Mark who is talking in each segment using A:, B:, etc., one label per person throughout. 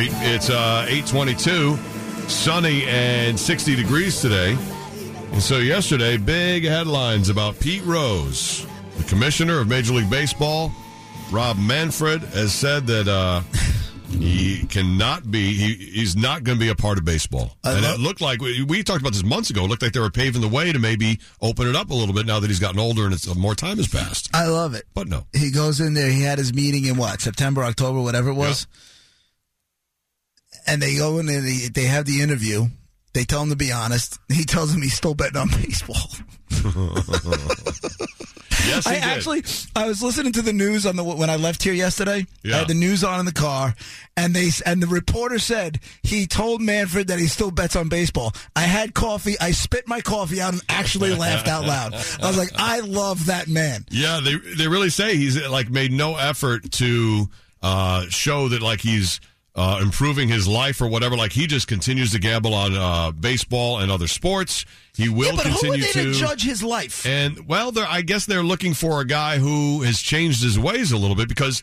A: Street. It's 8:22, sunny and 60 degrees today. And so yesterday, big headlines about Pete Rose, the commissioner of Major League Baseball. Rob Manfred has said that he's not going to be a part of baseball. And it looked like, we talked about this months ago, it looked like they were paving the way to maybe open it up a little bit now that he's gotten older and more time has passed.
B: I love it.
A: But no.
B: He goes in there, he had his meeting in September, October, whatever it was. Yeah. And they go in there, they have the interview. They tell him to be honest. He tells them he's still betting on baseball.
A: Yes, he did.
B: I was listening to the news when I left here yesterday.
A: Yeah.
B: I had the news on in the car, and the reporter said he told Manfred that he still bets on baseball. I had coffee. I spit my coffee out and actually laughed out loud. I was like, I love that man.
A: Yeah, they really say he's made no effort to show that he's improving his life or whatever. He just continues to gamble on baseball and other sports. He will continue
B: who are they to judge his life?
A: And I guess they're looking for a guy who has changed his ways a little bit because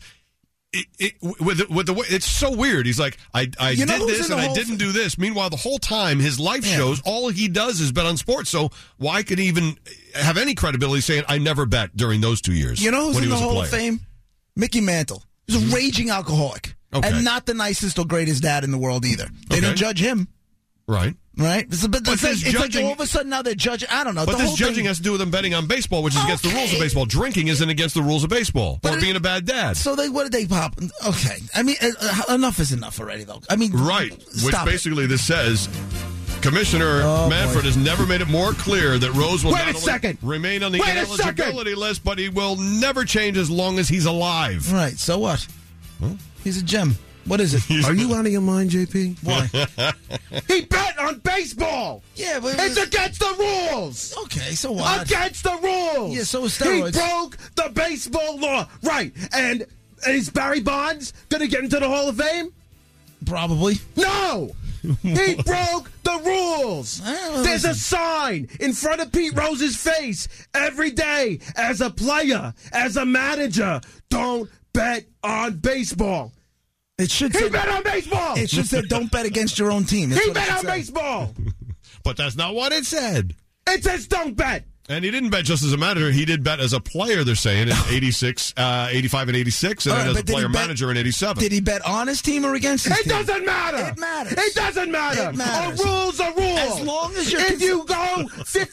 A: with the way it's so weird. He's like, I did this and I didn't do this. Meanwhile, the whole time his life shows all he does is bet on sports. So why could he even have any credibility saying I never bet during those 2 years?
B: You know who's in the Hall of Fame? Mickey Mantle. He's a raging alcoholic.
A: Okay.
B: And not the nicest or greatest dad in the world either. They don't judge him.
A: Right.
B: But it's like all of a sudden now they're judging. I don't know.
A: But this judging has to do with them betting on baseball, which is against the rules of baseball. Drinking isn't against the rules of baseball. Or being a bad dad.
B: So what did they pop? Okay. I mean, enough is enough already, though. I mean,
A: right. Which basically this says Commissioner Manfred has never made it more clear that Rose will not only remain on the ineligibility list, but he will never change as long as he's alive.
B: Right. So what? Huh? He's a gem. What is it?
C: Are you out of your mind, JP?
B: Why?
C: He bet on baseball.
B: Yeah, but
C: it's against the rules.
B: Okay, so what?
C: Against the rules.
B: Yeah, so is steroids.
C: He broke the baseball law. Right. And is Barry Bonds going to get into the Hall of Fame?
B: Probably.
C: No. He broke the rules. There's a sign in front of Pete Rose's face every day as a player, as a manager. Don't bet on baseball.
B: It should
C: he bet on baseball.
B: It should say don't bet against your own team.
C: He bet on baseball.
A: But that's not what it said.
C: It says don't bet.
A: And he didn't bet just as a manager. He did bet as a player, they're saying, in 86, 85 and 86, and then as a player-manager in 87.
B: Did he bet on his team or against his team?
C: It doesn't matter.
B: It matters.
C: It doesn't matter.
B: It matters.
C: A rule's a rule.
B: As long as you're...
C: If you go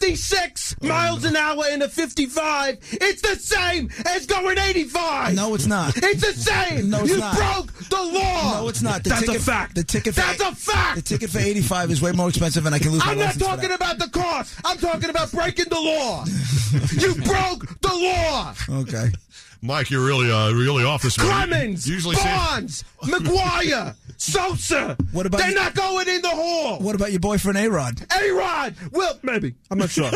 C: 56 miles an hour in a 55, it's the same as going 85.
B: No, it's not.
C: It's the same.
B: No, it's not.
C: You broke the law.
B: No, it's not.
C: That's a fact.
B: That's
C: a fact.
B: The ticket for 85 is way more expensive, and I can lose my license.
C: I'm not talking about the cost. I'm talking about breaking the law. You broke the law.
B: Okay.
A: Mike, you're really off this morning.
C: Clemens, Bonds, McGuire, Sosa.
B: What about
C: They're not going in the hall.
B: What about your boyfriend, A-Rod?
C: A-Rod. Well, maybe. I'm not sure.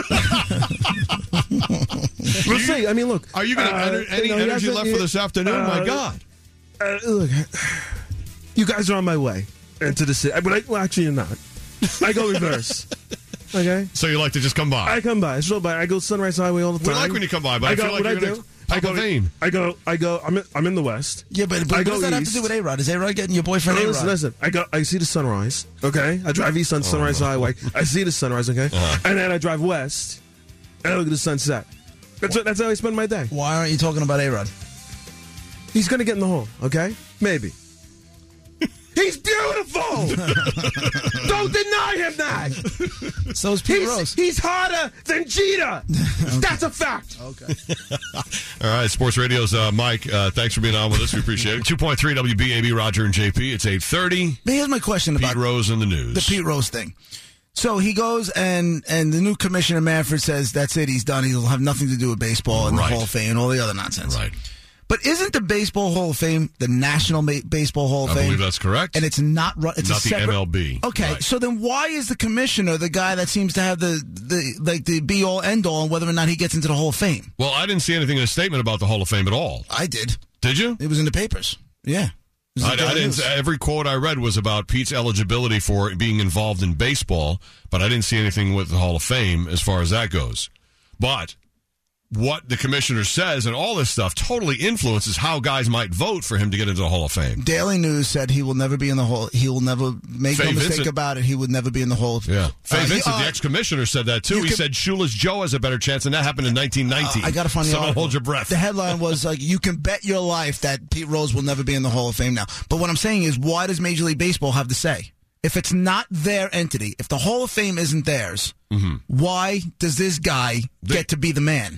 C: We'll see. I mean, look.
A: Are you going to any energy left for this afternoon? My God.
C: Look, you guys are on my way into the city. Well, actually, you're not. I go reverse. Okay.
A: So you like to just come by?
C: I come by. I stroll by. I go Sunrise Highway all the time.
A: We like when you come by, but I feel like you're going to pop a vein.
C: I go. I'm in the West.
B: Yeah, but what does that have to do with A-Rod? Is A-Rod getting your boyfriend A-Rod?
C: Listen. I see the sunrise. Okay. I drive east on Sunrise Highway. I see the sunrise. Okay. And then I drive west, and I look at the sunset. That's how I spend my day.
B: Why aren't you talking about A-Rod?
C: He's gonna get in the hole. Okay. Maybe. He's beautiful! Don't deny him that!
B: So is Pete Rose.
C: He's hotter than Jeter! Okay. That's a fact!
B: Okay.
A: All right, Sports Radio's Mike. Thanks for being on with us. We appreciate it. 2.3 WBAB, Roger and JP. It's 8:30.
B: Here's my question about
A: Pete Rose in the news.
B: The Pete Rose thing. So he goes and the new commissioner, Manfred, says that's it, he's done. He'll have nothing to do with baseball and the Hall of Fame and all the other nonsense.
A: Right.
B: But isn't the Baseball Hall of Fame the National Baseball Hall of Fame?
A: I believe that's correct.
B: And it's not it's
A: not
B: a separate,
A: the MLB.
B: Okay,
A: right.
B: So then why is the commissioner the guy that seems to have the be all end all on whether or not he gets into the Hall of Fame?
A: Well, I didn't see anything in a statement about the Hall of Fame at all.
B: I did.
A: Did you?
B: It was in the papers. Yeah.
A: I didn't. Every quote I read was about Pete's eligibility for being involved in baseball, but I didn't see anything with the Hall of Fame as far as that goes. But what the commissioner says and all this stuff totally influences how guys might vote for him to get into the Hall of Fame.
B: Daily News said he will never be in the Hall. He will never make no mistake about it. He would never be in the Hall.
A: Yeah, Fay Vincent, the ex-commissioner, said that too. He said Shoeless Joe has a better chance, and that happened in 1919.
B: I got to find the
A: so
B: article.
A: Hold your breath.
B: The headline was like, "You can bet your life that Pete Rose will never be in the Hall of Fame now." But what I'm saying is, why does Major League Baseball have to say? If it's not their entity, if the Hall of Fame isn't theirs, why does this guy get to be the man?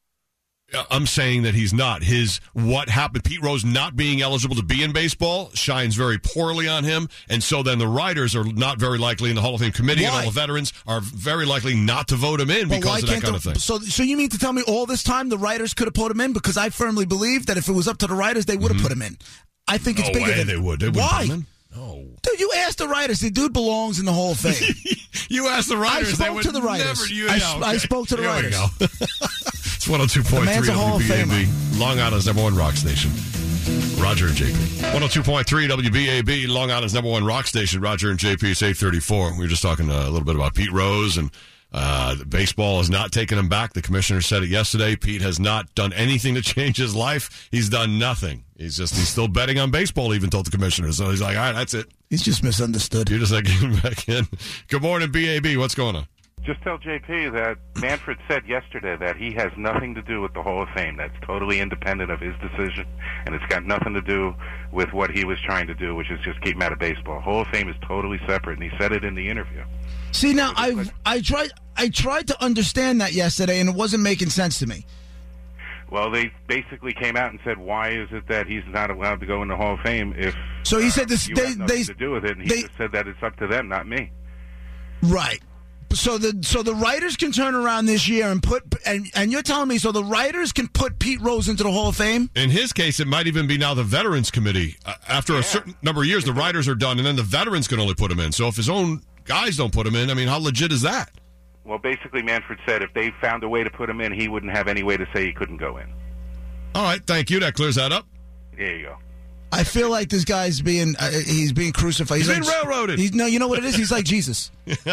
A: I'm saying that he's not. What happened, Pete Rose not being eligible to be in baseball shines very poorly on him, and so then the writers are not very likely in the Hall of Fame committee, and all the veterans are very likely not to vote him in because of that kind of thing.
B: So you mean to tell me all this time the writers could have put him in? Because I firmly believe that if it was up to the writers, they would have put him in. I think it's bigger than
A: they would.
B: Why?
A: Put him in? No.
B: Dude, you asked the writers. The dude belongs in the Hall of Fame.
A: You asked the writers.
B: I spoke to the writers. I spoke to the writers.
A: Here we go. It's 102.3 WBAB, Long Island's number one rock station. Roger and JP. 102.3 WBAB, Long Island's number one rock station. Roger and JP. It's 8:34. We were just talking a little bit about Pete Rose, and baseball has not taken him back. The commissioner said it yesterday. Pete has not done anything to change his life. He's done nothing. He's still betting on baseball, even told the commissioner. So he's like, all right, that's it.
B: He's just misunderstood.
A: You're just like getting back in. Good morning, BAB. What's going on?
D: Just tell JP that Manfred said yesterday that he has nothing to do with the Hall of Fame. That's totally independent of his decision, and it's got nothing to do with what he was trying to do, which is just keep him out of baseball. Hall of Fame is totally separate, and he said it in the interview.
B: See, now I tried to understand that yesterday, and it wasn't making sense to me.
D: Well, they basically came out and said, "Why is it that he's not allowed to go in the Hall of Fame?" If
B: so, he said this.
D: You have nothing to do with it, and he just said that it's up to them, not me.
B: Right. So the writers can turn around this year and put and you're telling me so the writers can put Pete Rose into the Hall of Fame?
A: In his case, it might even be now the Veterans Committee. After a certain number of years, the writers are done, and then the veterans can only put him in. So if his own guys don't put him in, I mean, how legit is that?
D: Well, basically, Manfred said if they found a way to put him in, he wouldn't have any way to say he couldn't go in.
A: All right, thank you. That clears that up.
D: There you go.
B: I feel like this guy's being he's being crucified.
A: He's being railroaded.
B: No, you know what it is? He's like Jesus.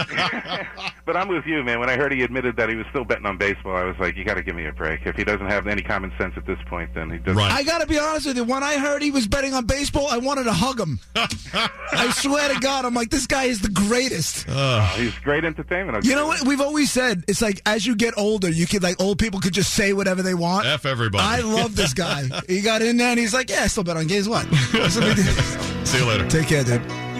D: But I'm with you, man. When I heard he admitted that he was still betting on baseball, I was like, you got to give me a break. If he doesn't have any common sense at this point, then he doesn't.
A: Right.
B: I got to be honest with you. When I heard he was betting on baseball, I wanted to hug him. I swear to God, I'm like, this guy is the greatest.
D: He's great entertainment.
B: You know what? We've always said, it's like as you get older, you could old people could just say whatever they want.
A: F everybody.
B: I love this guy. He got in there and he's like, yeah, I still bet on gays. What?
A: See you later.
B: Take care, dude.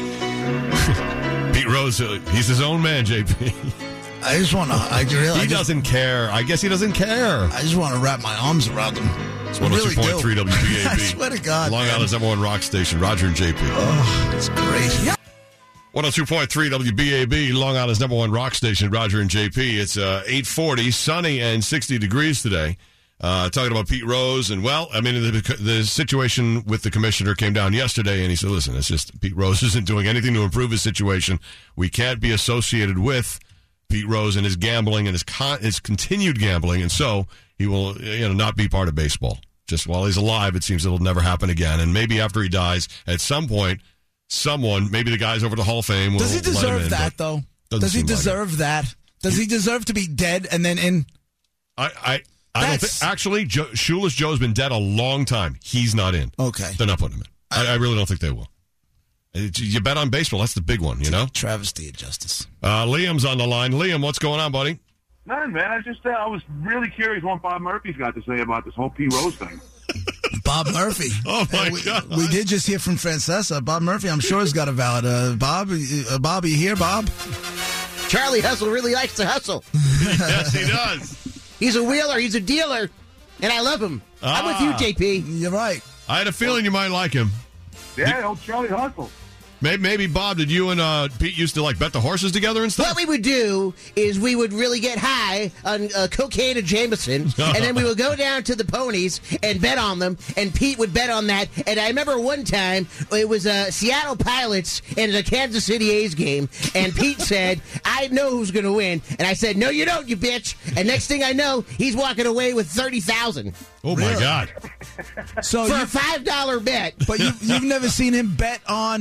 A: Pete Rose, he's his own man, JP.
B: I just want to.
A: He doesn't care. I guess he doesn't care.
B: I just want to wrap my arms around him.
A: It's 102.3 WBAB.
B: I swear to God.
A: Long Island's number one rock station, Roger and JP.
B: Oh, that's great.
A: 102.3 WBAB, Long Island's number one rock station, Roger and JP. It's 8:40, sunny and 60 degrees today. Talking about Pete Rose, and the situation with the commissioner came down yesterday, and he said, listen, it's just Pete Rose isn't doing anything to improve his situation. We can't be associated with Pete Rose and his gambling and his continued gambling, and so he will not be part of baseball. Just while he's alive, it seems it'll never happen again, and maybe after he dies, at some point, someone, maybe the guys over the Hall of Fame will
B: Does he deserve that, though? Does he deserve that? Does he deserve to be dead and then in?
A: I don't think, actually, Shoeless Joe's been dead a long time. He's not in.
B: Okay.
A: They're not putting him in. I really don't think they will. You bet on baseball. That's the big one, you know?
B: Travesty of justice.
A: Liam's on the line. Liam, what's going on, buddy?
E: Nothing, man. I was really curious what Bob Murphy's got to say about this whole Pete Rose thing.
B: Bob Murphy.
A: Oh, my God.
B: We did just hear from Francesa. Bob Murphy, I'm sure, has got a valid. Bob, are you here, Bob?
F: Charlie Hustle really likes to hustle.
A: Yes, he does.
F: He's a wheeler. He's a dealer. And I love him. I'm with you, JP.
B: You're right.
A: I had a feeling you might like him.
E: Yeah, old Charlie Hustle.
A: Maybe, Bob, did you and Pete used to, bet the horses together and stuff?
F: What we would do is we would really get high on cocaine and Jameson, and then we would go down to the ponies and bet on them, and Pete would bet on that. And I remember one time, it was Seattle Pilots and the Kansas City A's game, and Pete said, I know who's going to win. And I said, no, you don't, you bitch. And next thing I know, he's walking away with $30,000.
A: Oh, my God.
B: So
F: for a $5 bet.
B: But you've never seen him bet on his own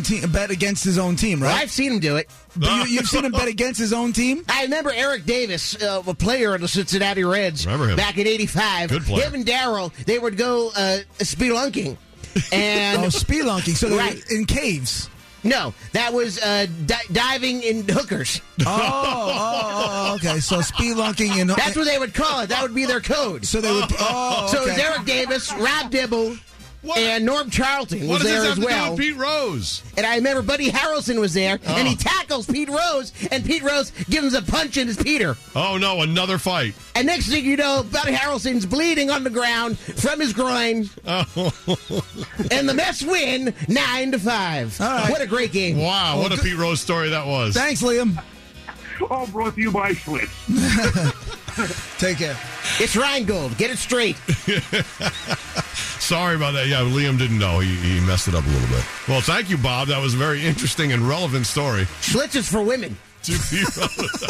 B: own team, bet against his own team,
F: Well,
B: right?
F: I've seen him do it.
B: But you've seen him bet against his own team?
F: I remember Eric Davis, a player of the Cincinnati Reds,
A: Remember him.
F: back in '85.
A: Good player.
F: Him and Darryl, they would go spelunking. And
B: Spelunking. So they're
F: Right.
B: in caves.
F: no, that was diving in hookers.
B: Okay. So spelunking in.
F: That's what they would call it. That would be their code.
B: So they would. Oh,
F: So it was
B: okay.
F: Eric Davis, Rob Dibble,
A: What?
F: and Norm Charlton
A: What
F: was
A: does
F: there
A: this have
F: as
A: to do
F: well.
A: with Pete Rose?
F: And I remember Buddy Harrelson was there, and he tackles Pete Rose, and Pete Rose gives him a punch in his Peter.
A: Oh, no, another fight.
F: And next thing you know, Buddy Harrelson's bleeding on the ground from his groin, and the Mets win 9-5.
B: All right.
F: What a great game!
A: Wow, what a Pete Rose story that was.
B: Thanks, Liam.
E: All brought to you by Schlitz.
B: Take care.
F: It's Rheingold. Get it straight.
A: Sorry about that. Yeah, Liam didn't know. He messed it up a little bit. Well, thank you, Bob. That was a very interesting and relevant story.
F: Schlitz is for women.
A: To Pete Rose.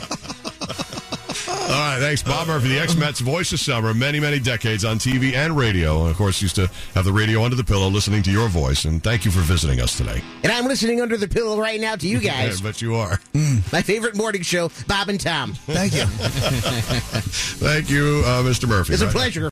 A: All right, thanks, Bob Murphy, the ex-Mets voice of summer, many, many decades on TV and radio. And, of course, used to have the radio under the pillow listening to your voice. And thank you for visiting us today.
F: And I'm listening under the pillow right now to you guys.
A: Yeah, but you are.
F: My favorite morning show, Bob and Tom.
B: Thank you.
A: Thank you, Mr. Murphy.
F: It's a
A: Right.
F: pleasure.